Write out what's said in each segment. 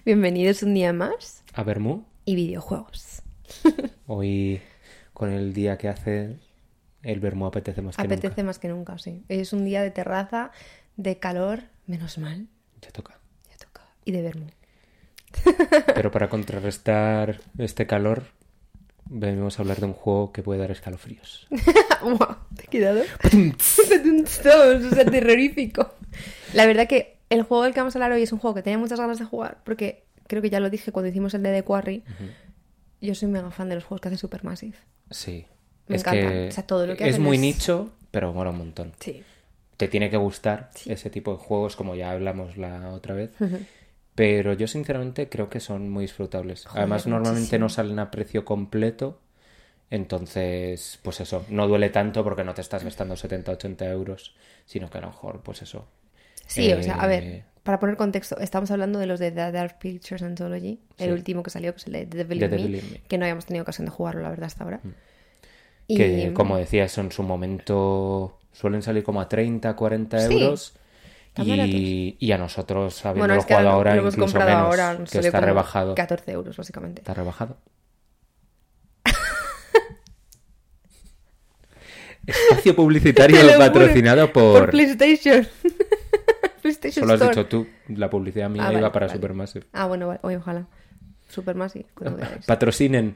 Bienvenidos un día más A Bermú. y videojuegos. Hoy, con el día que hace, el Bermú apetece más que nunca. Apetece más que nunca, sí. Es un día de terraza, de calor, menos mal. Ya toca. Ya toca. Y de vermú. Pero para contrarrestar este calor, venimos a hablar de un juego que puede dar escalofríos. ¡Wow! ¿Te he quedado? O sea, terrorífico. La verdad que el juego del que vamos a hablar hoy es un juego que tenía muchas ganas de jugar porque creo que ya lo dije cuando hicimos el de The Quarry. Yo soy mega fan de los juegos que hace Supermassive. Sí. Me es encantan. que O sea, todo lo que es hacen muy es- nicho, pero mola un montón. Sí. Te tiene que gustar Sí. ese tipo de juegos, como ya hablamos la otra vez. Pero yo sinceramente creo que son muy disfrutables. Joder, Además, normalmente muchísimo. no salen a precio completo. Entonces, pues eso, no duele tanto porque no te estás gastando 70-80 euros, sino que a lo mejor, pues eso. Sí, o sea, a ver, para poner contexto, estamos hablando de los de The Dark Pictures Anthology, el Sí. último que salió, que es el de The Devil The in Me, Devil in Me. que no habíamos tenido ocasión de jugarlo, la verdad, hasta ahora. Y Que, como decías, en su momento suelen salir como a 30-40 Sí, euros. tan Y a nosotros, bueno, habiéndolo es que jugado ahora ahora, lo hemos incluso comprado menos, ahora, nos que salió está como rebajado. 14 euros, básicamente. ¿Está rebajado? Espacio publicitario Te lo juro, patrocinado por por... PlayStation. PlayStation Solo has Store. dicho tú, la publicidad mía Ah, iba vale, para vale. Supermassive. Ah, bueno, vale, ojalá. Supermassive, cuando queráis. Patrocinen.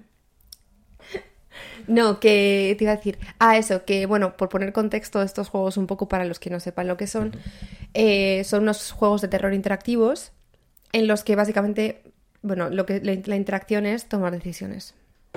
No, que te iba a decir. Ah, eso, que bueno, por poner contexto de estos juegos un poco para los que no sepan lo que son, son unos juegos de terror interactivos en los que básicamente, bueno, la interacción es tomar decisiones.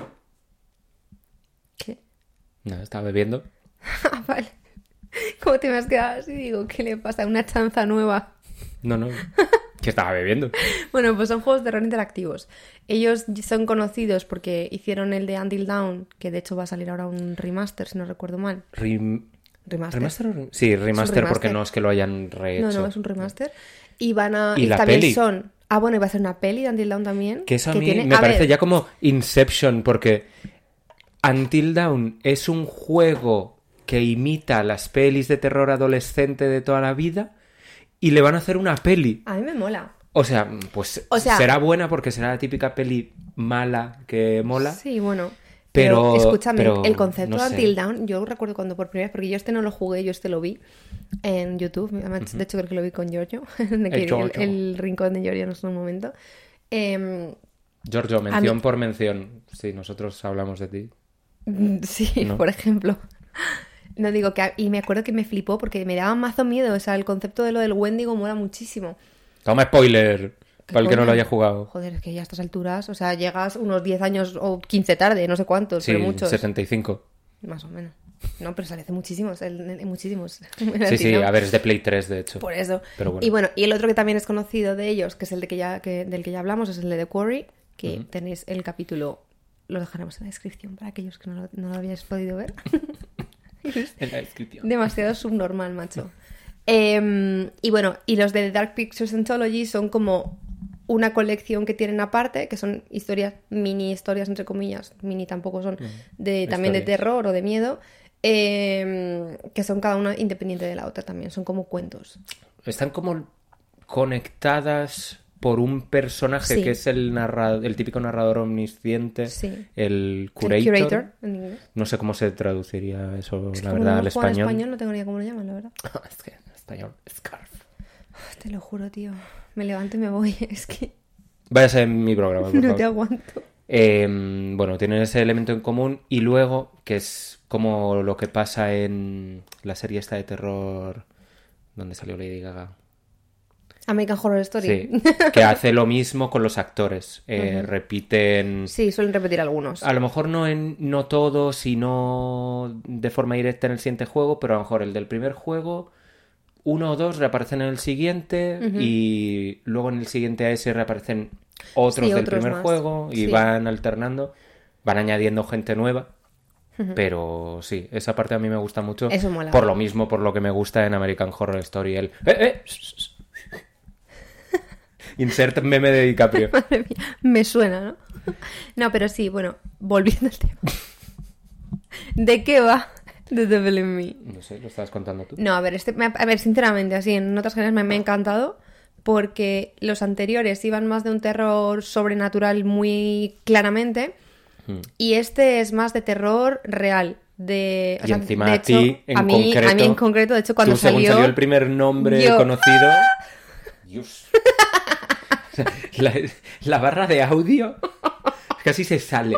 ¿Qué? No, estaba bebiendo. Ah, vale. ¿Cómo te me has quedado así? Digo, ¿qué le pasa? Una chanza nueva. No. Que estaba bebiendo. Bueno, pues son juegos de terror interactivos. Ellos son conocidos porque hicieron el de Until Dawn, que de hecho va a salir ahora un remaster, si no recuerdo mal. Remaster. ¿Remaster o Sí, remaster porque remaster. no es que lo hayan rehecho. No, es un remaster. Y van a... ¿Y la también peli? son... Ah, bueno, iba a ser una peli de Until Dawn también. Que eso a que mí tiene... me a parece ver, ya como Inception, porque Until Dawn es un juego que imita las pelis de terror adolescente de toda la vida y le van a hacer una peli. a mí me mola. O sea, pues O sea- será buena porque será la típica peli mala que mola. Sí, bueno. Pero- escúchame, pero el concepto no de sé. Until Dawn, yo recuerdo cuando por primera vez, porque yo este no lo jugué, yo este lo vi en YouTube. Además, de hecho, creo que lo vi con Giorgio. Giorgio. El rincón de Giorgio en un momento. Giorgio, mención mí- por mención. Sí, nosotros hablamos de ti. Sí, ¿No? por ejemplo. No digo que... Y me acuerdo que me flipó porque me daba mazo miedo. O sea, el concepto de lo del Wendigo mola muchísimo. Toma spoiler, para el que no lo coño? haya jugado. Joder, es que ya a estas alturas, o sea, llegas unos 10 años o 15 tarde, no sé cuántos, Sí, pero muchos. 75. Más o menos. No, pero sale hace muchísimos, muchísimos. Sí, a ver, es de Play 3, de hecho. Por eso. Pero bueno. Y bueno, y el otro que también es conocido de ellos, que es el de del que ya hablamos, es el de The Quarry, que tenéis el capítulo, lo dejaremos en la descripción para aquellos que no lo habíais podido ver. En la descripción. Demasiado subnormal, macho. Y bueno, y los de Dark Pictures Anthology son como una colección que tienen aparte, que son historias, mini historias entre comillas, mini tampoco son, también de Historias. terror o de miedo, que son cada una independiente de la otra también, son como cuentos. Están como conectadas por un personaje Sí. que es el típico narrador omnisciente, Sí. el El curator. curator, en inglés. No sé cómo se traduciría eso, Es que la como verdad, no al lo juego en español. español, no tengo ni idea cómo lo llaman, la verdad. Es que en español, Scarf. Te lo juro, tío. Me levanto y me voy. Es que Váyase en mi programa, por no favor. te aguanto. Bueno, tienen ese elemento en común y luego, que es como lo que pasa en la serie esta de terror donde salió Lady Gaga. American Horror Story. Sí, que hace lo mismo con los actores. Repiten, Sí, suelen repetir algunos. a lo mejor no todos y no de forma directa en el siguiente juego, pero a lo mejor el del primer juego, uno o dos reaparecen en el siguiente y luego en el siguiente a ese reaparecen otros Sí, del otros primer más. juego y Sí. van alternando, van añadiendo gente nueva. Pero sí, esa parte a mí me gusta mucho. Eso mola. Por lo mismo, por lo que me gusta en American Horror Story. Insert meme de DiCaprio. Madre mía, me suena, ¿no? No, pero sí, bueno, volviendo al tema. ¿De qué va The Devil in Me? No sé, lo estabas contando tú. No, a ver, sinceramente, así, en notas generales me ha encantado, porque los anteriores iban más de un terror sobrenatural muy claramente y este es más de terror real. De, o Y sea, encima de a hecho, ti en concreto... a mí en concreto, de hecho, cuando tú, según salió el primer nombre conocido... Dios. O sea, la barra de audio casi se sale.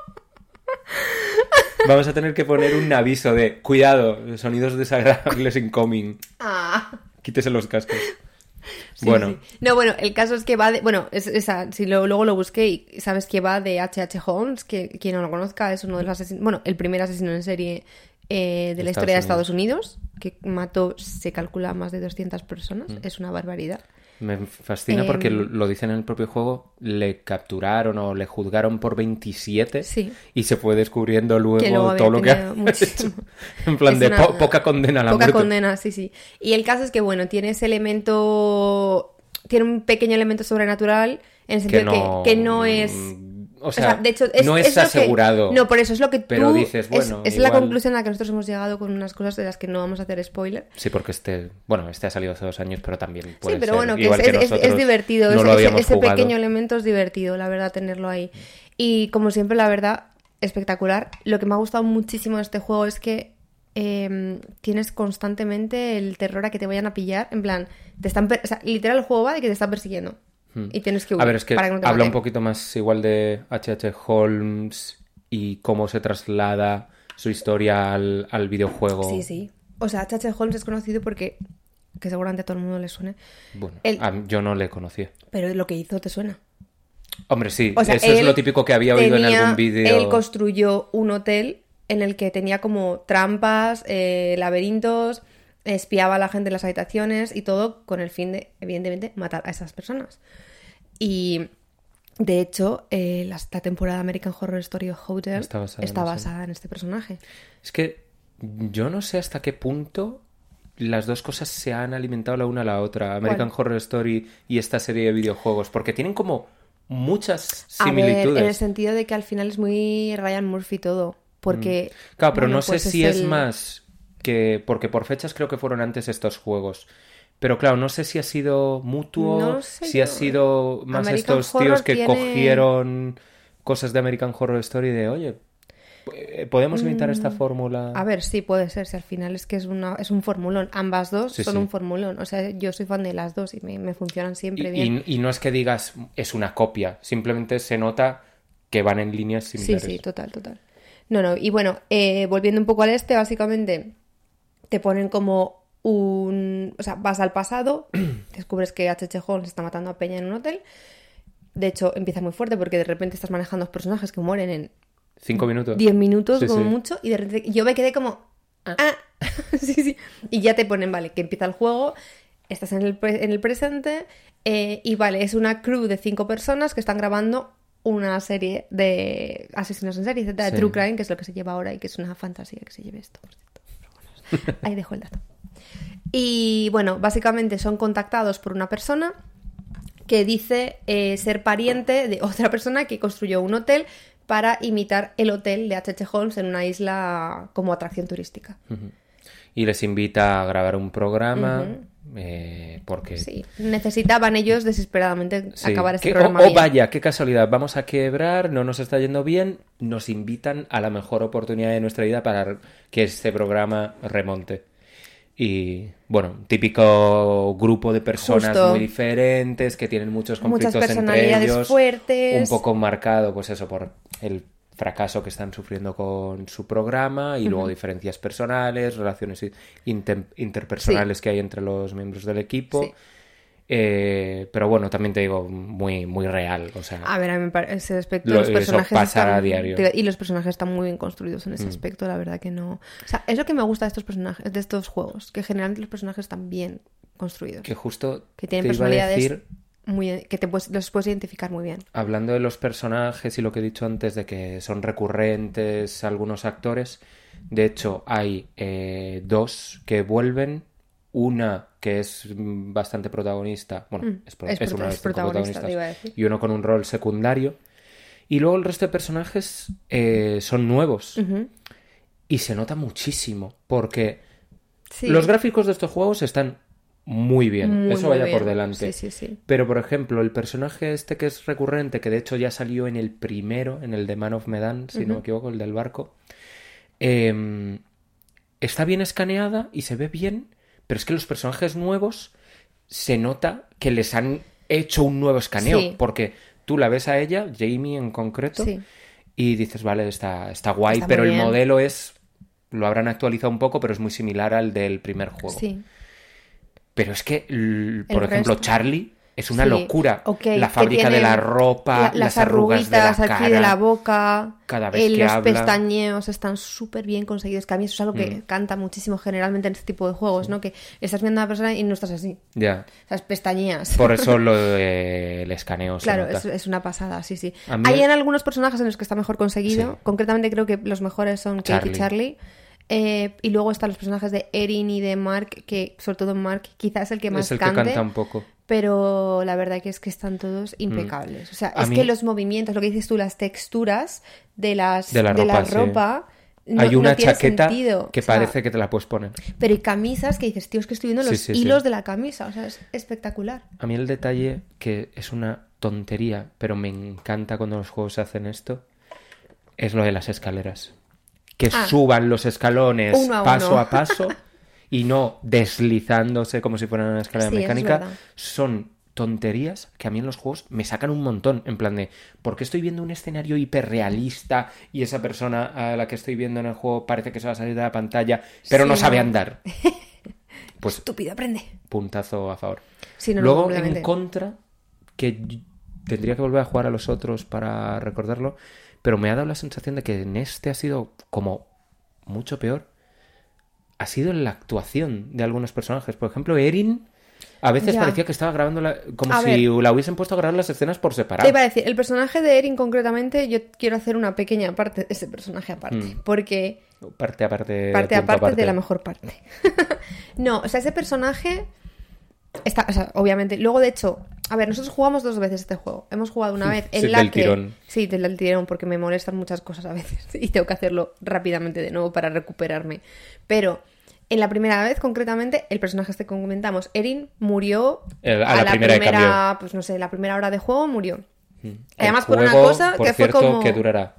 Vamos a tener que poner un aviso de cuidado, sonidos desagradables incoming. Quítese los cascos. Sí, bueno. Sí. No, bueno, el caso es que va de... Bueno, luego lo busqué y sabes que va de H.H. Holmes, que quien no lo conozca es uno de los asesinos... Bueno, el primer asesino en serie de la historia de Estados Unidos, que mató, se calcula, más de 200 personas. Es una barbaridad. Me fascina porque lo dicen en el propio juego, le capturaron o le juzgaron por 27 y se fue descubriendo luego todo lo que ha hecho. En plan de poca condena a la muerte. Poca condena, sí. Y el caso es que, bueno, tiene ese elemento... Tiene un pequeño elemento sobrenatural en el sentido que no es... O sea, de hecho, no es asegurado. No, por eso es lo que tú... Pero dices, bueno, es igual... la conclusión a la que nosotros hemos llegado con unas cosas de las que no vamos a hacer spoiler. Sí, porque este ha salido hace 2 años, pero también puede ser. Sí, pero bueno, que igual es divertido. No ese pequeño elemento es divertido, la verdad, tenerlo ahí. Y como siempre, la verdad, espectacular. Lo que me ha gustado muchísimo de este juego es que tienes constantemente el terror a que te vayan a pillar. En plan, o sea, literal el juego va de que te están persiguiendo. Y tienes que huir. A ver, es que para que no te habla maten. un poquito más igual de H.H. Holmes y cómo se traslada su historia al videojuego. Sí. O sea, H.H. Holmes es conocido porque, que seguramente a todo el mundo le suene. Bueno, yo no le conocía. Pero lo que hizo te suena. Hombre, sí, O sea, eso es lo típico que había oído en algún vídeo. Él construyó un hotel en el que tenía como trampas, laberintos, espiaba a la gente en las habitaciones y todo con el fin de, evidentemente, matar a esas personas. Y, de hecho, la temporada American Horror Story Hotel está basada en este personaje. Es que yo no sé hasta qué punto las dos cosas se han alimentado la una a la otra. American Horror Story y esta serie de videojuegos. Porque tienen como muchas similitudes. A ver, en el sentido de que al final es muy Ryan Murphy todo. Porque... Claro, pero no sé si es más que... Porque por fechas creo que fueron antes estos juegos. Pero claro, no sé si ha sido mutuo, si ha sido más American estos tíos Horror que cogieron cosas de American Horror Story de, oye, ¿podemos imitar esta fórmula? A ver, sí, puede ser. Si al final es que es un formulón. Ambas dos son un formulón. O sea, yo soy fan de las dos y me funcionan siempre bien. Y no es que digas, es una copia. Simplemente se nota que van en líneas similares. Sí, total. No. Y bueno, volviendo un poco al básicamente te ponen como o sea, vas al pasado, descubres que H.H. Holmes está matando a Peña en un hotel. De hecho, empieza muy fuerte porque de repente estás manejando dos personajes que mueren en 5 minutos. 10 minutos como mucho. Y de repente yo me quedé como... Sí. Y ya te ponen, vale, que empieza el juego, estás en el presente y vale, es una crew de 5 personas que están grabando una serie de asesinos en serie, etcétera, de True Crime, que es lo que se lleva ahora y que es una fantasía que se lleve esto, por cierto. Pero bueno, ahí dejo el dato. Y bueno, básicamente son contactados por una persona que dice ser pariente de otra persona que construyó un hotel para imitar el hotel de H.H. Holmes en una isla como atracción turística. Y les invita a grabar un programa porque... Sí, necesitaban ellos desesperadamente acabar este programa. Vaya, qué casualidad, vamos a quebrar, no nos está yendo bien, nos invitan a la mejor oportunidad de nuestra vida para que este programa remonte. Y, bueno, típico grupo de personas muy diferentes que tienen muchos conflictos entre ellos. Fuertes. Un poco marcado, pues eso, por el fracaso que están sufriendo con su programa y luego diferencias personales, relaciones interpersonales que hay entre los miembros del equipo. Sí. Pero bueno, también te digo, muy, muy real. O sea, a ver, a mí me parece ese aspecto. Los personajes pasa a diario. Y los personajes están muy bien construidos en ese aspecto, la verdad que no. O sea, es lo que me gusta de estos personajes, de estos juegos, que generalmente los personajes están bien construidos. Que justo que tienen personalidades que los puedes identificar muy bien. Hablando de los personajes y lo que he dicho antes de que son recurrentes algunos actores, de hecho hay 2 que vuelven. Una que es bastante protagonista, bueno, es una de las protagonistas, y uno con un rol secundario. Y luego el resto de personajes son nuevos. Y se nota muchísimo, porque los gráficos de estos juegos están muy bien. Muy, Eso muy vaya bien. por delante. Sí. Pero, por ejemplo, el personaje este que es recurrente, que de hecho ya salió en el primero, en el de Man of Medan, si no me equivoco, el del barco, está bien escaneada y se ve bien, pero es que los personajes nuevos se nota que les han hecho un nuevo escaneo, Sí. porque tú la ves a ella, Jamie en concreto, Sí. y dices, vale, está guay, Está muy pero el bien. modelo lo habrán actualizado un poco, pero es muy similar al del primer juego. Sí. Pero es que, por ejemplo, resto. Charlie es una Sí. locura. Ok, La que fábrica de tiene la ropa, las las arrugas de la arruguitas aquí cara, de la boca, cada vez que los habla. pestañeos están súper bien conseguidos, que a mí eso es algo que canta muchísimo generalmente en este tipo de juegos, ¿no? Que estás viendo a una persona y no estás así. Ya. O sea, pestañeas. Por eso el escaneo se Claro, nota. es una pasada, sí. A mí Hay el- en algunos personajes en los que está mejor conseguido. Sí. Concretamente creo que los mejores son Kate y Charlie. Y luego están los personajes de Erin y de Mark, que sobre todo Mark quizás es el que más Es el que cante, canta un poco. pero la verdad que es que están todos impecables. O sea, A es mí- que los movimientos, lo que dices tú, las texturas de la ropa, sí. ropa no, Hay una no tiene chaqueta sentido. que O sea, parece que te la puedes poner. pero hay camisas que dices, tío, es que estoy viendo los Sí. hilos de la camisa. O sea, es espectacular. A mí el detalle, que es una tontería, pero me encanta cuando los juegos hacen esto, es lo de las escaleras. Que suban los escalones Uno a paso uno. a paso y no deslizándose como si fueran una escalera Sí, eso es mecánica. verdad. Son tonterías que a mí en los juegos me sacan un montón. En plan de, ¿por qué estoy viendo un escenario hiperrealista y esa persona a la que estoy viendo en el juego parece que se va a salir de la pantalla, pero Sí, no sabe no. andar? Pues Estúpido, aprende. puntazo a favor. Sí, no, Luego, completamente. en contra, tendría que volver a jugar a los otros para recordarlo, pero me ha dado la sensación de que en este ha sido como mucho peor. Ha sido la actuación de algunos personajes. Por ejemplo, Erin a veces Ya. parecía que estaba grabando como A si ver. la hubiesen puesto a grabar las escenas por Te separado. iba a decir, el personaje de Erin concretamente, yo quiero hacer una pequeña parte de ese personaje aparte. Porque Parte aparte, parte punto aparte aparte. de la mejor parte. No, o sea, ese personaje está, o sea, obviamente. Luego, de hecho, a ver, nosotros jugamos 2 veces este juego. Hemos jugado una vez en Sí, la del que. tirón. Sí, del tirón, porque me molestan muchas cosas a veces. Y tengo que hacerlo rápidamente de nuevo para recuperarme. Pero en la primera vez, concretamente, el personaje este que comentamos, Erin, murió A la primera de cambio. pues no sé, la primera hora de juego murió. El Además, por una juego, cosa por que fue cierto, como que durará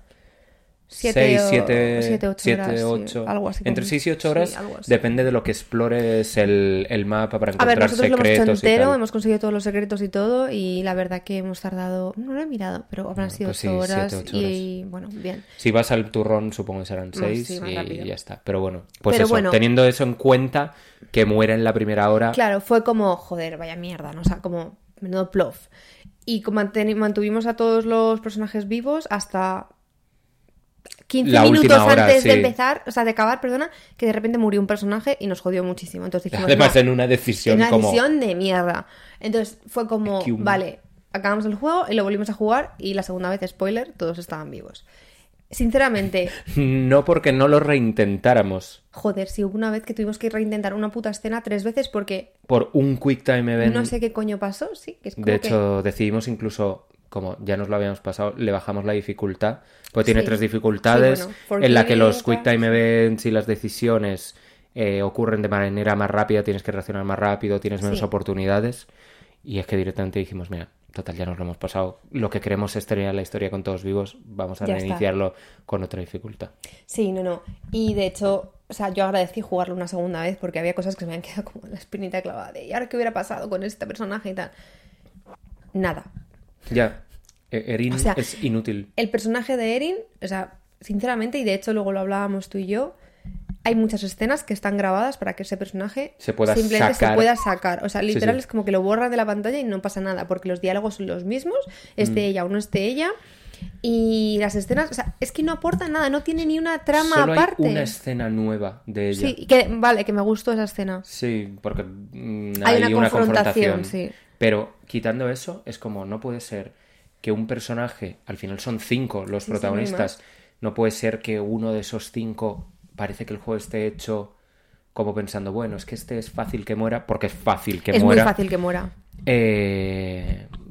7 6, 8 7, horas, 8. sí, algo así. Entre 6 y 8 horas, Sí, algo así. depende de lo que explores el mapa para A ver, encontrar nosotros lo hemos hecho secretos y entero, tal. hemos conseguido todos los secretos y todo, y la verdad que hemos tardado, no lo he mirado, pero habrán sido pues sí, 8 horas 7, 8 y bueno, bien. Si vas al turrón, supongo que serán 6 sí, más y rápido. ya está. Pero bueno, pues Pero eso, bueno. teniendo eso en cuenta, que muera en la primera hora. Claro, fue como, joder, vaya mierda, ¿no? O sea, como menudo plof. Y mantuvimos a todos los personajes vivos hasta 15 La minutos última hora, antes de sí. empezar, o sea, de acabar, perdona, que de repente murió un personaje y nos jodió muchísimo. Entonces dijimos, Además, no, en una decisión una como... decisión de mierda. Entonces fue como, Que vale, acabamos el juego y lo volvimos a jugar y la segunda vez, spoiler, todos estaban vivos. Sinceramente, No porque no lo reintentáramos. joder, si hubo una vez que tuvimos que reintentar una puta escena 3 veces porque Por un Quick Time Event. no sé qué coño pasó, sí, que es como De que... hecho, decidimos incluso, como ya nos lo habíamos pasado, le bajamos la dificultad. Porque tiene Sí. 3 dificultades, Sí, bueno, en la que los forgiving, Quick Time Events y las decisiones ocurren de manera más rápida, tienes que reaccionar más rápido, tienes menos Sí. oportunidades. Y es que directamente dijimos, mira, total, ya nos lo hemos pasado. Lo que queremos es tener la historia con todos vivos. Vamos a Ya está. reiniciarlo con otra dificultad. Sí, no. Y de hecho, o sea, yo agradecí jugarlo una segunda vez porque había cosas que se me habían quedado como la espinita clavada de ¿y ahora qué hubiera pasado con este personaje y tal? Nada. Ya, Erin O sea, es inútil. El personaje de Erin, o sea, sinceramente, y de hecho luego lo hablábamos tú y yo, hay muchas escenas que están grabadas para que ese personaje Se pueda simplemente sacar. se pueda sacar. O sea, literal sí. es como que lo borran de la pantalla y no pasa nada, porque los diálogos son los mismos, esté ella o no esté ella. Y las escenas, o sea, es que no aporta nada, no tiene ni una trama Solo aparte. hay una escena nueva de ella. Sí, que vale, que me gustó esa escena. Sí, porque Hay hay una una confrontación, confrontación. sí. Pero quitando eso, es como no puede ser que un personaje, al final son 5 los Sí, protagonistas, sí, no hay no puede ser que uno de esos 5 parece que el juego esté hecho como pensando, bueno, es que este es fácil que muera, porque es fácil que Es muera. muy fácil que muera.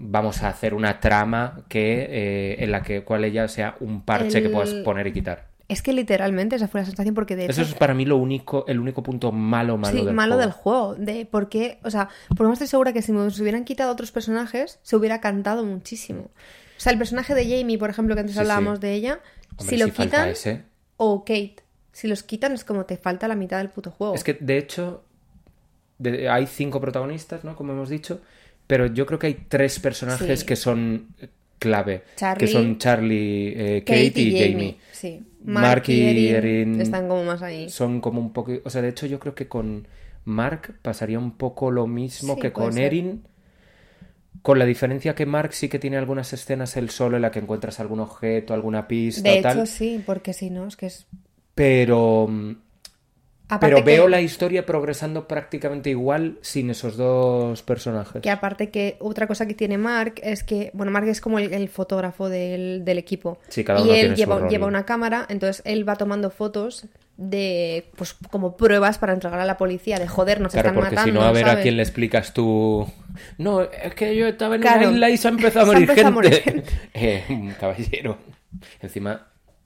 Vamos a hacer una trama que en la cual ella sea un parche que puedas poner y quitar. Es que literalmente esa fue la sensación porque de hecho... Eso es para mí el único punto malo sí, del malo juego. del juego. De por qué, o sea, por lo menos estoy segura que si nos hubieran quitado otros personajes, se hubiera cantado muchísimo. O sea, el personaje de Jamie, por ejemplo, que antes hablábamos de ella, Hombre, si lo sí falta quitan, ese. o Kate, si los quitan es como te falta la mitad del puto juego. Es que, de hecho, hay 5 protagonistas, ¿no? Como hemos dicho, pero yo creo que hay 3 personajes Sí. que son clave, Charlie, que son Charlie, Kate y Jamie. Sí. Mark y Erin están como más ahí. son como un poco... O sea, de hecho yo creo que con Mark pasaría un poco lo mismo Sí, que puede con ser. Erin, con la diferencia que Mark sí que tiene algunas escenas él solo en la que encuentras algún objeto, alguna pista De o tal, hecho, sí, porque si no, es que es... pero Aparte veo que- la historia progresando prácticamente igual sin esos 2 personajes. Que aparte que otra cosa que tiene Mark es que, bueno, Mark es como el fotógrafo del equipo. Sí, cada y uno él tiene su rol. lleva una cámara, entonces él va tomando fotos de, pues, como pruebas para entregar a la policía, de joder, nos Claro, están porque matando, si no, a ver a ¿sabes? quién le explicas tú... No, es que yo estaba en Claro. una isla y se ha empezado a Se ha morir empezado a gente. morir Un caballero. Encima,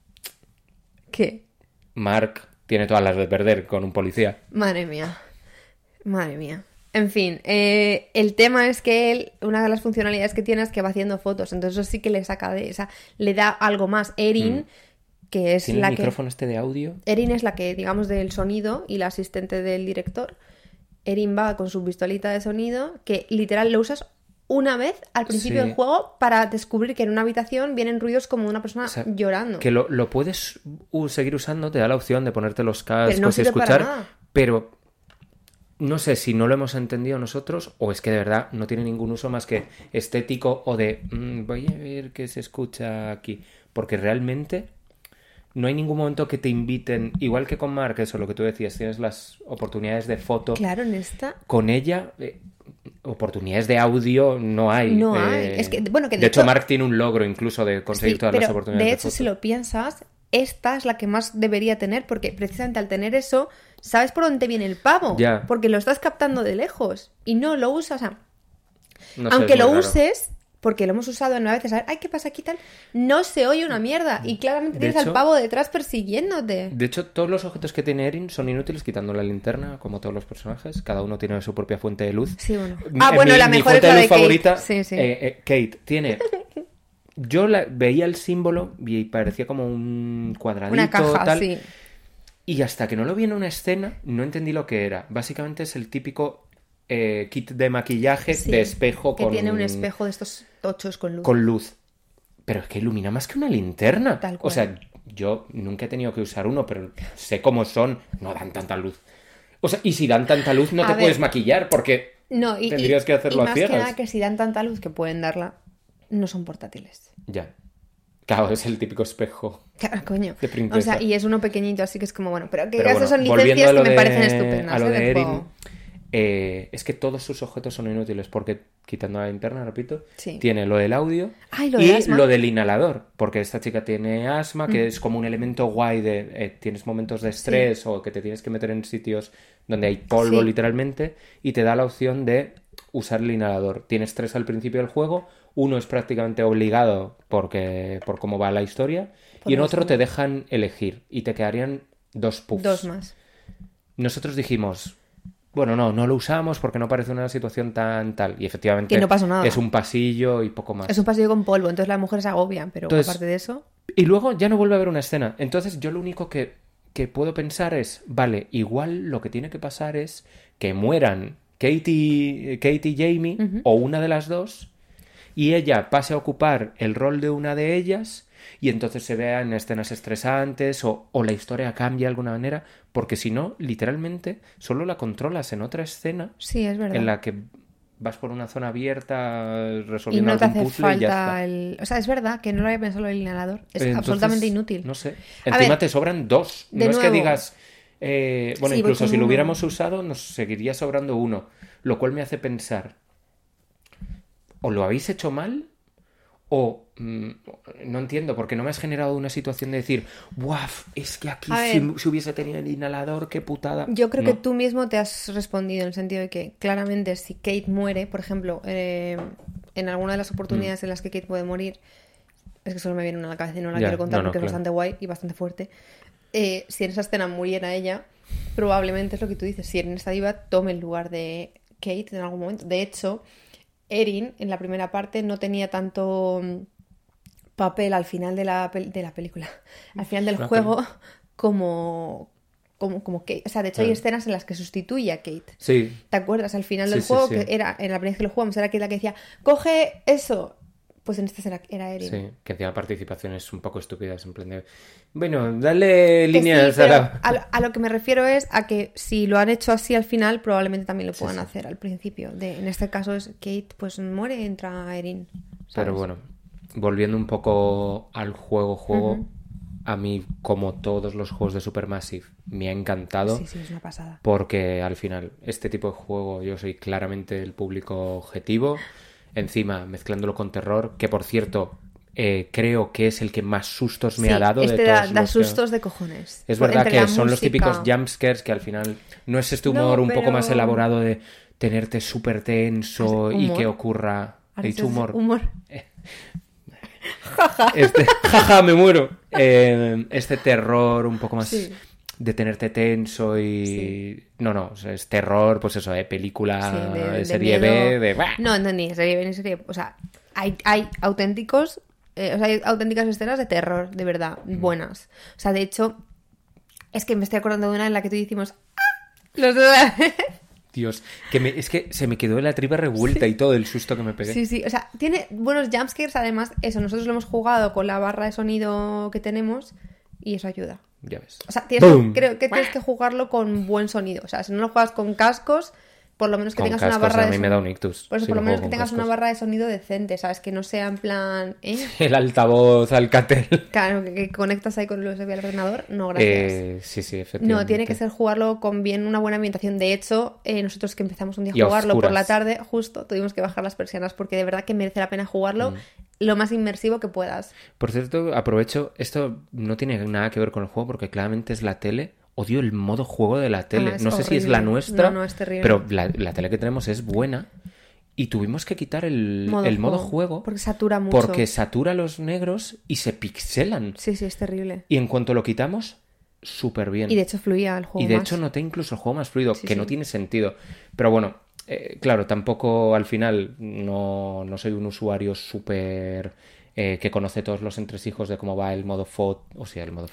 ¿Qué? Mark tiene todas las de perder con un policía. Madre mía. Madre mía. En fin, el tema es que él, una de las funcionalidades que tiene es que va haciendo fotos, entonces eso sí que le saca de esa, le da algo más. Erin, que es ¿Tiene la el que... micrófono este de audio? Erin es la que, digamos, del sonido y la asistente del director. Erin va con su pistolita de sonido, que literal lo usas una vez al principio Sí. del juego para descubrir que en una habitación vienen ruidos como de una persona O sea, llorando. Que lo puedes seguir usando, te da la opción de ponerte los Pero cascos no y sirve para escuchar, nada. pero no sé si no lo hemos entendido nosotros o es que de verdad no tiene ningún uso más que estético o de voy a ver qué se escucha aquí, porque realmente no hay ningún momento que te inviten, igual que con Mark, eso lo que tú decías, tienes las oportunidades de foto. Claro, en esta... Con ella, oportunidades de audio no hay. No hay. Es que, bueno, que de hecho, Mark tiene un logro incluso de conseguir Sí, todas pero las oportunidades de de hecho, foto. si lo piensas, esta es la que más debería tener, porque precisamente al tener eso, sabes por dónde viene el pavo. Ya. Porque lo estás captando de lejos y no lo usas. O sea, No sé, aunque es muy lo raro. uses, porque lo hemos usado en a veces, a ver, ay, ¿qué pasa aquí tal? No se oye una mierda y claramente De tienes hecho- al pavo detrás persiguiéndote. De hecho, todos los objetos que tiene Erin son inútiles quitando la linterna, como todos los personajes. Cada uno tiene su propia fuente de luz. Sí, bueno. Mi- La mi mejor es fuente la de de luz Kate. favorita, Sí, sí. Kate, tiene... Yo veía el símbolo y parecía como un cuadradito Una caja, tal. sí. Y hasta que no lo vi en una escena, no entendí lo que era. Básicamente es el típico kit de maquillaje Sí, de espejo que con... tiene un espejo de estos tochos con luz. con luz. Pero es que ilumina más que una linterna. Tal O cual. sea, yo nunca he tenido que usar uno, pero sé cómo son. No dan tanta luz. O sea, y si dan tanta luz no A te ver. puedes maquillar porque No, tendrías que hacerlo y a más que ciegas. nada que si dan tanta luz que pueden darla, no son portátiles. Ya. Claro, es el típico espejo. Claro, coño. De princesa. O sea, y es uno pequeñito, así que es como, bueno, pero que Pero estas bueno, son volviendo licencias a lo que me de- parecen estupendas. a lo de del Erin, juego. es que todos sus objetos son inútiles porque, quitando la linterna, repito, Sí. tiene lo del audio Ay, lo y del asma. lo del inhalador, porque esta chica tiene asma, que es como un elemento guay de tienes momentos de estrés o que te tienes que meter en sitios donde hay polvo Sí. literalmente y te da la opción de usar el inhalador. Tienes 3 al principio del juego, uno es prácticamente obligado por cómo va la historia Por y en la otro historia. te dejan elegir y te quedarían 2 puffs. 2 más. Nosotros dijimos, bueno, no lo usamos porque no parece una situación tan tal. Y efectivamente Que no pasó nada. es un pasillo y poco más. Es un pasillo con polvo, entonces la mujer se agobia, pero Entonces- aparte de eso... Y luego ya no vuelve a haber una escena. Entonces yo lo único que puedo pensar es, vale, igual lo que tiene que pasar es que mueran Kate y Jamie o una de las dos y ella pase a ocupar el rol de una de ellas y entonces se vea en escenas estresantes o la historia cambia de alguna manera, porque si no, literalmente solo la controlas en otra escena Sí, es verdad. en la que vas por una zona abierta Y resolviendo no te algún hace puzzle y ya está. falta el... O sea, es verdad que no lo había pensado el inhalador. Es Entonces, absolutamente inútil. No sé. A Encima ver, te sobran 2. No de es que nuevo. digas... bueno, Sí, voy incluso con si lo uno. hubiéramos usado, nos seguiría sobrando 1. Lo cual me hace pensar... ¿O lo habéis hecho mal? O... no entiendo, porque no me has generado una situación de decir... ¡Buaf! Es que aquí A si ver. hubiese tenido el inhalador, qué putada. Yo creo No. que tú mismo te has respondido en el sentido de que claramente si Kate muere, por ejemplo, en alguna de las oportunidades en las que Kate puede morir, es que solo me viene una a la cabeza y no la Ya, quiero contar no, porque es claro. bastante guay y bastante fuerte. Si en esa escena muriera ella, probablemente es lo que tú dices, si Erin está viva, tome el lugar de Kate en algún momento. De hecho, Erin en la primera parte no tenía tanto papel al final de la película, al final del juego, como Kate. O sea, de hecho hay escenas en las que sustituye a Kate. Sí. ¿Te acuerdas? Al final Sí, del sí, juego, sí. que era, en la primera vez que lo jugamos, era Kate la que decía, coge eso. Pues en esta escena era Erin. Sí, que encima participaciones un poco estúpidas, en plan de... Bueno, dale Que líneas sí, a pero la... a lo que me refiero es a que si lo han hecho así al final, probablemente también lo Sí, puedan sí. hacer al principio. En este caso es Kate, pues muere, entra Erin. ¿sabes? Pero bueno, volviendo un poco al juego, a mí, como todos los juegos de Supermassive, me ha encantado. Sí, es una pasada. Porque al final, este tipo de juego, yo soy claramente el público objetivo. Encima, mezclándolo con terror, que por cierto, creo que es el que más sustos me ha dado de este todos da los sustos de cojones. Es verdad Entre que la son los música. típicos jumpscares que al final no es este No, humor un poco pero- más elaborado de tenerte súper tenso y ¿Humor? que ocurra... Ahora He dicho es humor. humor. Jaja, me muero. Este terror un poco más Sí. de tenerte tenso y... Sí. No, o sea, es terror, pues eso, película Sí, de de serie miedo. B, de... No, ni serie B ni serie. O sea, hay auténticos. O sea, hay auténticas escenas de terror, de verdad, buenas. O sea, de hecho, es que me estoy acordando de una en la que tú hicimos. ¡Ah! Los dos. Dios, es que se me quedó la tripa revuelta y todo el susto que me pegué. Sí, o sea, tiene buenos jumpscares, además, eso, nosotros lo hemos jugado con la barra de sonido que tenemos y eso ayuda. Ya ves. O sea, ¡Bum! creo que tienes que jugarlo con buen sonido. O sea, si no lo juegas con cascos, por lo menos que Con tengas cascos, una barra a de mí me sonido. da un ictus. Por eso, si por lo no menos juego que con tengas una cascos. barra de sonido decente, ¿sabes? Que no sea en plan. El altavoz Alcatel. Claro, que conectas ahí con el USB al ordenador. No, gracias. Sí, efectivamente. No, tiene que ser jugarlo con bien una buena ambientación. De hecho, nosotros que empezamos un día Y a a jugarlo por la oscuras. tarde, justo tuvimos que bajar las persianas porque de verdad que merece la pena jugarlo lo más inmersivo que puedas. Por cierto, aprovecho, esto no tiene nada que ver con el juego porque claramente es la tele. Odio el modo juego de la tele. Es No sé si es horrible. la nuestra, No, es terrible. pero la tele que tenemos es buena. Y tuvimos que quitar el modo juego Porque satura mucho. porque satura los negros y se pixelan. Sí, es terrible. Y en cuanto lo quitamos, súper bien. Y de hecho fluía el juego Y de más. hecho noté incluso el juego más fluido, Sí, que no sí. tiene sentido. Pero bueno, claro, tampoco al final no soy un usuario súper que conoce todos los entresijos de cómo va el modo foto, o sea, el modo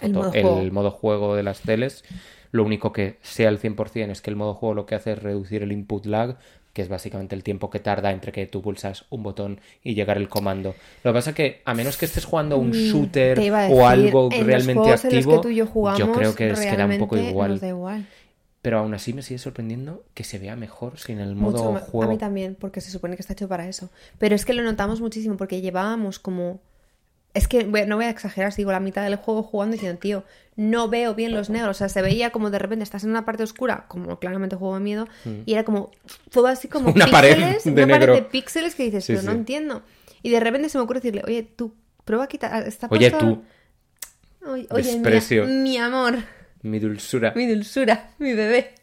juego de las teles. Lo único que sé al 100% es que el modo juego lo que hace es reducir el input lag, que es básicamente el tiempo que tarda entre que tú pulsas un botón y llegar el comando. Lo que pasa es que, a menos que estés jugando a un shooter Te iba a o decir, algo en los realmente juegos en los activo, que tú y yo jugamos, yo creo que queda un poco realmente igual. nos da igual. Pero aún así me sigue sorprendiendo que se vea mejor sin el Mucho modo más. juego. A mí también, porque se supone que está hecho para eso. Pero es que lo notamos muchísimo porque llevábamos como... Es que no voy a exagerar, digo la mitad del juego jugando y diciendo, tío, no veo bien los negros. O sea, se veía como de repente estás en una parte oscura, como claramente juego de miedo, y era como todo así como Una pared píxeles, de una pared negro. de píxeles que dices, Sí, pero no sí. entiendo. Y de repente se me ocurre decirle, oye, tú, prueba a quitar... ¿está Oye, puesto- tú, Oye, Desprecio. mi amor, mi dulzura. mi dulzura, mi bebé.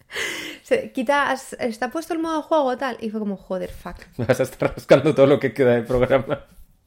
¿Está puesto el modo juego tal? Y fue como, joder, fuck. Me vas a estar rascando todo lo que queda del programa.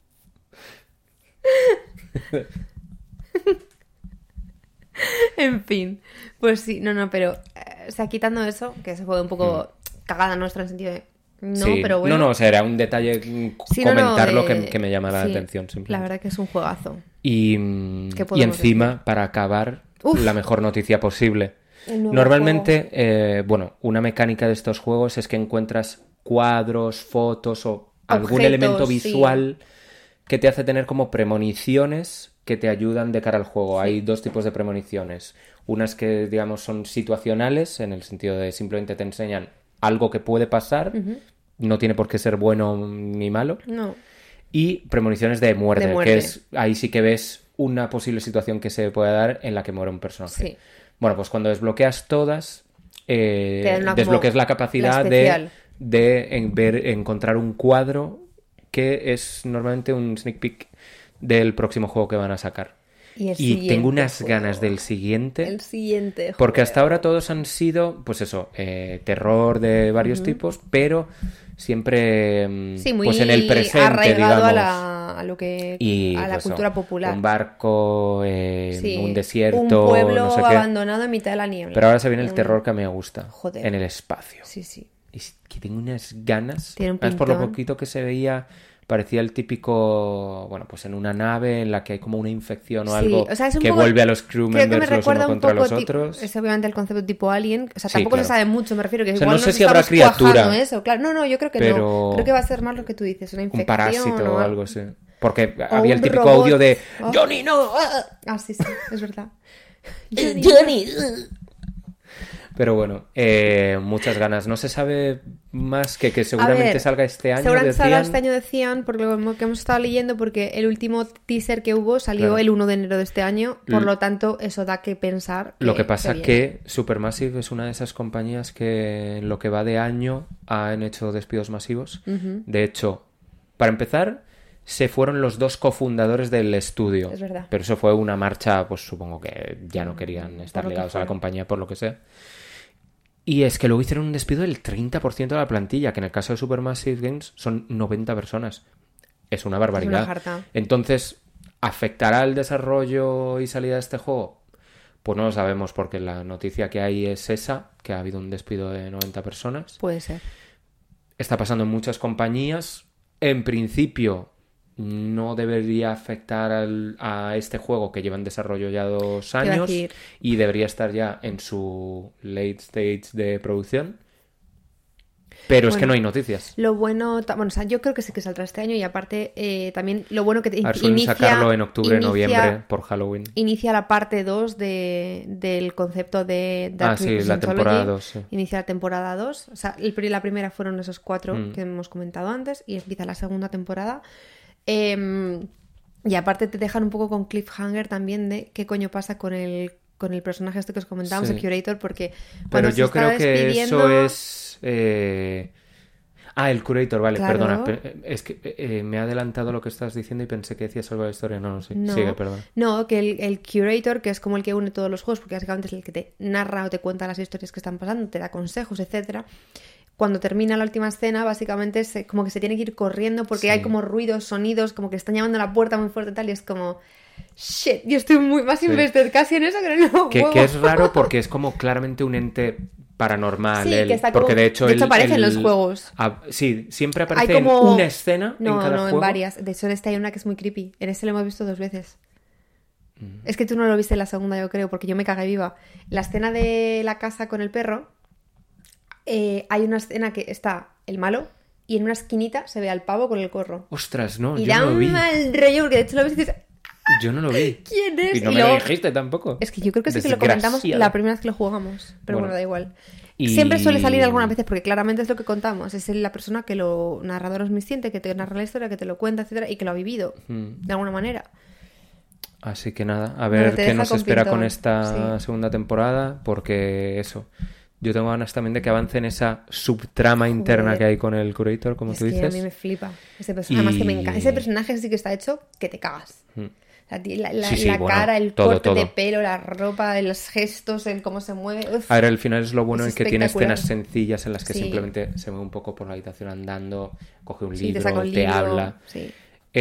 En fin, pues sí, pero o sea, quitando eso, que se fue un poco cagada nuestra en el sentido de no, Sí. pero bueno. No, o sea, era un detalle Sí, no, comentarlo que me llama la sí, atención simplemente. La verdad que es un juegazo. Y ¿Qué y podemos encima, decir? para acabar, Uf. la mejor noticia posible. El nuevo Normalmente, bueno, una mecánica de estos juegos es que encuentras cuadros, fotos o algún Objetos, elemento sí. visual que te hace tener como premoniciones que te ayudan de cara al juego. Hay dos tipos de premoniciones. Unas que, digamos, son situacionales, en el sentido de simplemente te enseñan algo que puede pasar, no tiene por qué ser bueno ni malo. No. Y premoniciones de muerte, De muerte. que es ahí sí que ves una posible situación que se puede dar en la que muere un personaje. Sí. Bueno, pues cuando desbloqueas todas, dan una desbloqueas como la capacidad la especial. de encontrar un cuadro que es normalmente un sneak peek del próximo juego que van a sacar. Y tengo unas juego. ganas del siguiente. El siguiente. Porque joder. hasta ahora todos han sido, pues eso, terror de varios tipos, pero siempre Sí, muy pues en el presente, arraigado digamos. a lo que Y, a la pues, cultura popular. Un barco, Sí, un desierto, un pueblo no sé qué. abandonado en mitad de la niebla. Pero ahora se viene el Un- terror que a mí me gusta. Joder. En el espacio. Sí, sí. Es que tengo unas ganas. Tiene un Además, por lo pintón. poquito que se veía, parecía el típico, bueno, pues en una nave en la que hay como una infección o Sí, algo o sea, es un que poco- vuelve a los crew Creo que me members los recuerda unos un contra poco los otros. es obviamente el concepto tipo Alien. O sea, Sí, tampoco se claro. sabe mucho, me refiero que O sea, igual no sé nos si habrá estamos cuajando criatura, eso. Claro, no, yo creo que pero- no. Creo que va a ser más lo que tú dices, una infección Un parásito o algo así. Porque O había el un típico robot. audio de Oh. Johnny, no. Ah, sí, es verdad. Johnny. Pero bueno, muchas ganas. No se sabe más que seguramente ver, salga este año. Seguramente salga decían. este año, decían, porque lo que hemos estado leyendo, porque el último teaser que hubo salió Claro. el 1 de enero de este año, por lo tanto, eso da que pensar. Lo que pasa viene. que Supermassive es una de esas compañías que en lo que va de año han hecho despidos masivos. Ujú. De hecho, para empezar, se fueron los 2 cofundadores del estudio. Es verdad. Pero eso fue una marcha, pues supongo que ya no querían estar lo que ligados a la fuera. compañía por lo que sea. Y es que luego hicieron un despido del 30% de la plantilla, que en el caso de Supermassive Games son 90 personas. Es una barbaridad. Es una jarta. Entonces, ¿afectará el desarrollo y salida de este juego? Pues no lo sabemos, porque la noticia que hay es esa, que ha habido un despido de 90 personas. Puede ser. Está pasando en muchas compañías. En principio, no debería afectar a este juego que lleva en desarrollo ya 2 iba a años decir. y debería estar ya en su late stage de producción. Pero es que Bueno, no hay noticias. Lo bueno, bueno, o sea, yo creo que sí que saldrá este año y aparte también lo bueno que A ver, suelen sacarlo en octubre, noviembre, por Halloween. Inicia la parte 2 del concepto de Dark Sí, la Representology. temporada 2, sí. Inicia la temporada 2. O sea, la primera fueron esos 4 que hemos comentado antes y empieza la segunda temporada. Y aparte te dejan un poco con cliffhanger también de qué coño pasa con el personaje este que os comentábamos, Sí. el Curator, porque Pero cuando se yo estaba creo que despidiendo- eso es... el Curator, vale, Claro. perdona. Es que me ha adelantado lo que estás diciendo y pensé que decías algo de la historia. No, sí. No, Sigue, perdón. no, que el Curator, que es como el que une todos los juegos, porque básicamente es el que te narra o te cuenta las historias que están pasando, te da consejos, etcétera. Cuando termina la última escena, básicamente como que se tiene que ir corriendo porque Sí. hay como ruidos, sonidos, como que están llamando a la puerta muy fuerte y tal, y es como... Shit, yo estoy muy más invested casi en eso que en el juego. Que es raro porque es como claramente un ente paranormal. Sí, él, que está porque como- de hecho aparece en los juegos. Sí, siempre Hay aparece como... en una escena en No, cada no, juego. en varias. De hecho, en este hay una que es muy creepy. En este lo hemos visto 2 veces. Es que tú no lo viste en la segunda, yo creo, porque yo me cagué viva. La escena de la casa con el perro, hay una escena que está el malo y en una esquinita se ve al pavo con el corro. Ostras, no, Y yo da no lo un vi. mal rollo porque de hecho lo ves y dices, Yo no lo vi. ¿quién es? Y no Y me lo luego- dijiste tampoco. Es que yo creo que sí que lo comentamos Desgraciado. la primera vez que lo jugamos. Pero Bueno. bueno, da igual. Y- Siempre suele salir algunas veces porque claramente es lo que contamos. Es la persona que lo narrador omnisciente, que te narra la historia, que te lo cuenta, etcétera, y que lo ha vivido de alguna manera. Así que nada, a Bueno, ver te qué deja nos con espera pintón, con esta sí. segunda temporada, porque eso, yo tengo ganas también de que avance en esa subtrama interna que hay con el Curator, como Es tú que dices. a mí me flipa ese personaje. Además que me encanta. Y- Ese personaje sí que está hecho que te cagas. O sea, Sí, la bueno, cara, el todo, corte de todo. pelo, la ropa, los gestos, el cómo se mueve. Uf. A ver, al final es lo bueno Es en que tiene espectacular. escenas sencillas en las que Sí. simplemente se mueve un poco por la habitación andando, coge un Sí, libro, te saca un te libro. habla. Sí.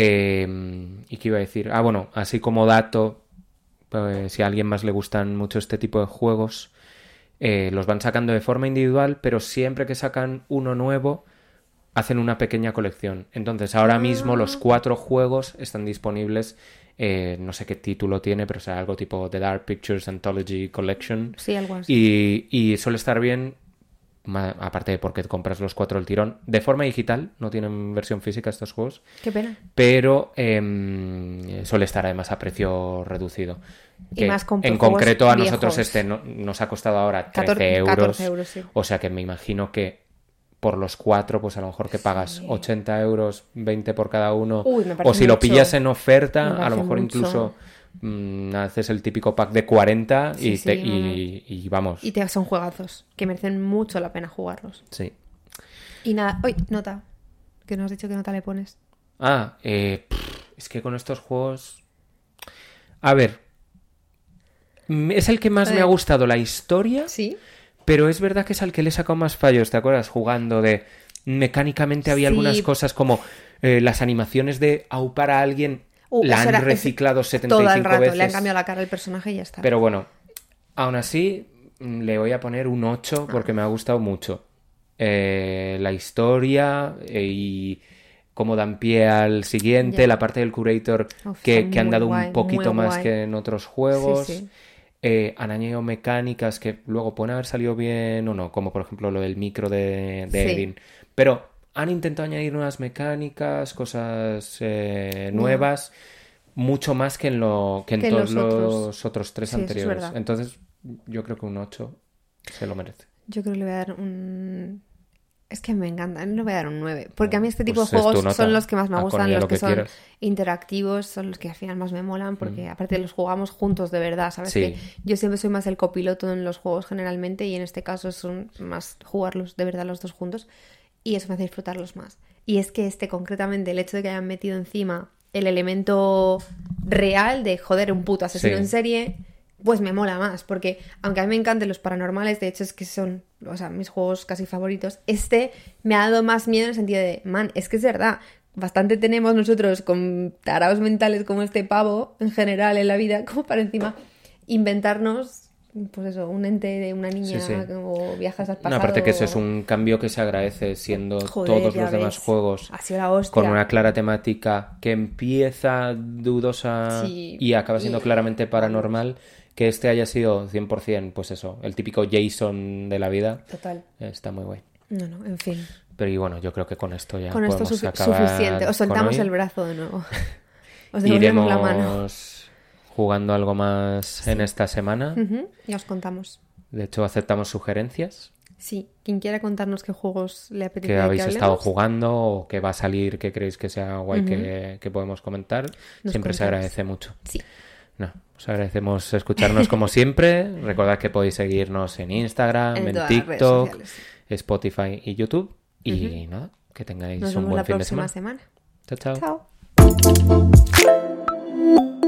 ¿Y qué iba a decir? Ah, bueno, así como dato, pues, si a alguien más le gustan mucho este tipo de juegos, los van sacando de forma individual, pero siempre que sacan uno nuevo, hacen una pequeña colección. Entonces, ahora mismo los 4 juegos están disponibles, no sé qué título tiene, pero será algo tipo The Dark Pictures Anthology Collection. Sí, algo así. Y suele estar bien, aparte de porque compras los 4 al tirón, de forma digital, no tienen versión física estos juegos, Qué pena. pero suele estar además a precio reducido. Y Que más con en juegos concreto a viejos. nosotros este nos ha costado ahora 13 14 euros. euros, sí. O sea que me imagino que por los 4, pues a lo mejor que pagas 80 euros, 20 por cada uno. Uy, me parece O si lo mucho. pillas en Me oferta, a parece lo mejor mucho. incluso haces el típico pack de 40 Sí, y, sí, te- no, no. y vamos. Y son juegazos que merecen mucho la pena jugarlos. Sí. Y nada, uy, nota. Que no has dicho qué nota le pones. Es que con estos juegos... A ver, es el que más A me ver. ha gustado la historia, Sí. pero es verdad que es al que le he sacado más fallos, ¿te acuerdas? Jugando de... Mecánicamente había Sí. algunas cosas como... Las animaciones de aupar a alguien la han reciclado 75 todo el rato, veces. le han cambiado la cara al personaje y ya está. Pero bueno, aún así le voy a poner un 8 porque me ha gustado mucho. La historia y cómo dan pie al siguiente, la parte del curator que han dado un poquito más que en otros juegos. Sí, sí. Han añadido mecánicas que luego pueden haber salido bien o no, como por ejemplo lo del micro de Erin. Pero han intentado añadir nuevas mecánicas, cosas nuevas, mucho más que en todos los otros 3 anteriores. Entonces, yo creo que un 8 se lo merece. Yo creo que le voy a dar un... Es que me encanta, no le voy a dar un 9. Porque a mí este tipo de juegos son los que más me gustan, los que son interactivos, son los que al final más me molan, porque aparte los jugamos juntos de verdad, ¿sabes? Sí. Que yo siempre soy más el copiloto en los juegos generalmente y en este caso son más jugarlos de verdad los dos juntos y eso me hace disfrutarlos más. Y es que concretamente, el hecho de que hayan metido encima el elemento real de joder un puto asesino en serie... pues me mola más, porque aunque a mí me encantan los paranormales, de hecho es que son, o sea, mis juegos casi favoritos, me ha dado más miedo en el sentido de, man, es que es verdad, bastante tenemos nosotros con taraos mentales como este pavo, en general en la vida, como para encima inventarnos, pues eso, un ente de una niña o viajas al pasado. No, aparte que eso es un cambio que se agradece siendo todos los demás juegos ha sido la hostia. Con una clara temática que empieza dudosa y acaba siendo claramente paranormal. Que este haya sido 100%, pues eso, el típico Jason de la vida. Total. Está muy guay. No, en fin. Pero y bueno, yo creo que con esto ya podemos acabar suficiente. Os soltamos el brazo de nuevo. Os devolvemos la mano. Iremos jugando algo más en esta semana. Y os contamos. De hecho, aceptamos sugerencias. Sí, quien quiera contarnos qué juegos le apetece que habéis estado jugando o que va a salir, que creéis que sea guay que podemos comentar. Siempre se agradece mucho. Sí. No, os agradecemos escucharnos como siempre. Recordad que podéis seguirnos en Instagram, en TikTok, Spotify y YouTube. Y nada, que tengáis un buen fin de semana. Nos vemos la próxima semana. Chao. Chao.